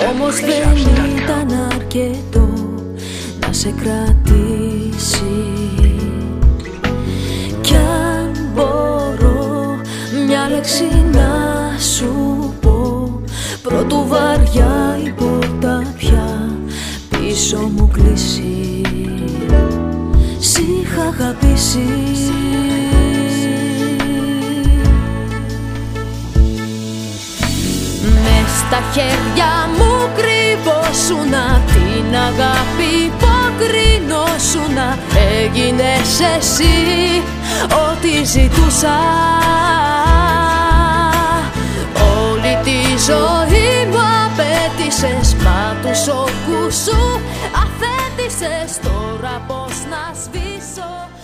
Όμως δεν ήταν αρκετό να σε κρατήσει. Κι αν μπορώ μια λέξη να σου πω, πρώτου βαριά η πόρτα πια πίσω μου κλείσει. Σ' είχα αγαπήσει. Μες στα χέρια μου κρύβωσουνα, την αγάπη που κρίνωσουνα. Έγινες εσύ ό,τι ζητούσα. Όλη τη ζωή μου απέτησες, μα του σοκού σου αθέτησες. Τώρα πώς να σβήσω